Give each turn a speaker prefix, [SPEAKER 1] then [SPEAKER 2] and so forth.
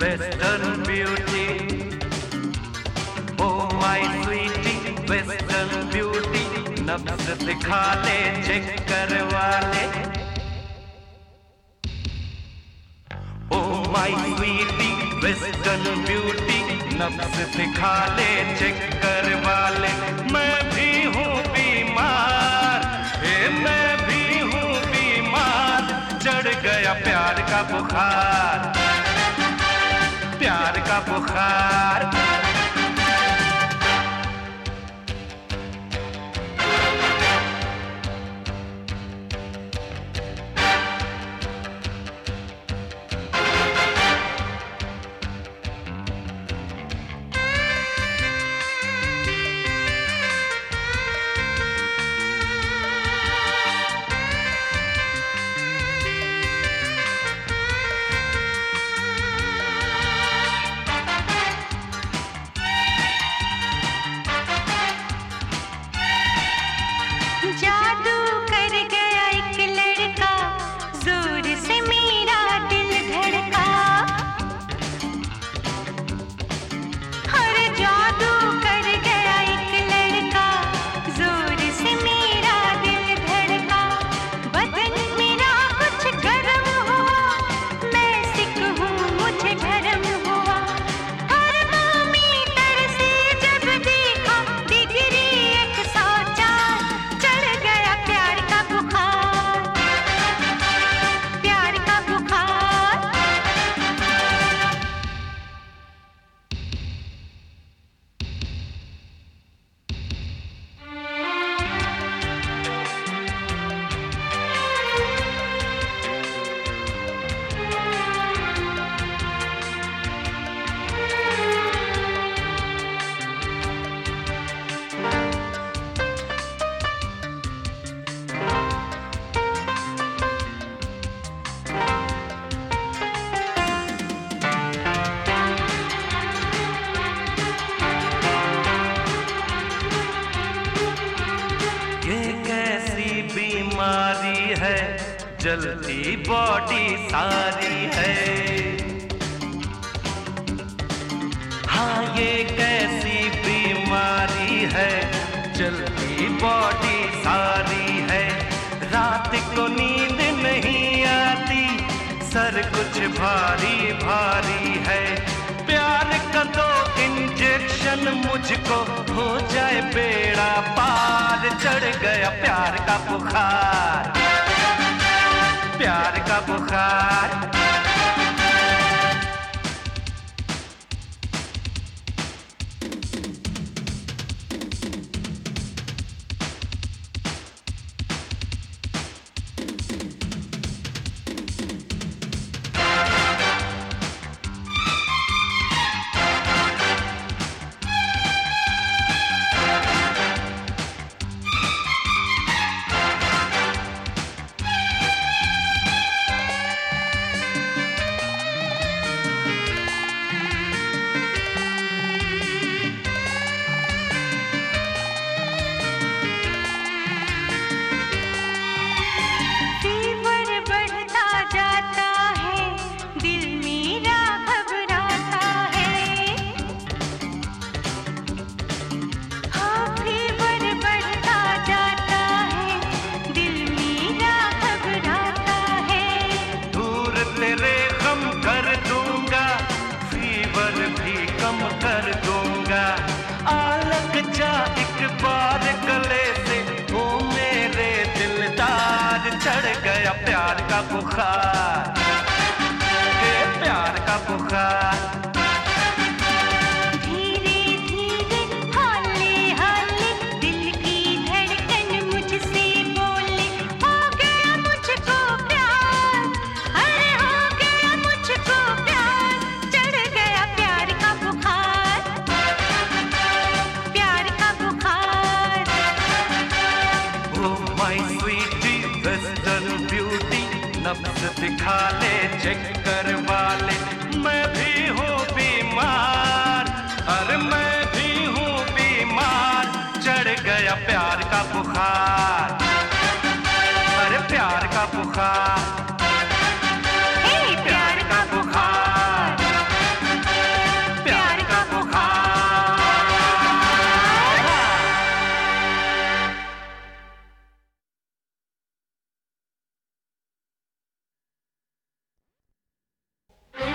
[SPEAKER 1] Western beauty, oh my sweetie, Western beauty, नब्ज़ दिखा ले चेक करवा ले। Oh my sweetie, Western beauty, नब्ज़ दिखा ले चेक करवा ले। मैं भी हूँ बीमार, मैं भी हूँ बीमार, चढ़ गया प्यार का बुखार, प्यार का बुखार।
[SPEAKER 2] जादू कर गया एक लड़का, जोर से मेरा दिल धड़का। हर जादू कर गया एक लड़का, जोर से मेरा दिल धड़का। बदन मेरा कुछ गर्म हुआ, मैं सिक हूँ मुझे भरम हुआ। थर्मामीटर से जब देखा, डिग्री 104, चढ़ गया प्यार का बुखार, प्यार का बुखार।
[SPEAKER 1] ये कैसी बीमारी है, जलती बॉडी सारी है। हाँ ये कैसी बीमारी है, जलती बॉडी सारी है। रात को नींद नहीं आती, सर कुछ भारी भारी है। प्यार का दो इंजेक्शन, मुझको हो जाए बेड़ा पार। चढ़ गया प्यार का बुखार, प्यार का बुखार। तेरे गम कर दूंगा, फीवर भी कम कर दूंगा। आलग जा एक बार गले से, ओ मेरे दिलदार। चढ़ गया प्यार का बुखार, प्यार का बुखार। Western beauty, नब्ज़ दिखा ले चेक करवा ले। मैं भी हूँ बीमार, अरे मैं भी हूँ बीमार, चढ़ गया प्यार का बुखार।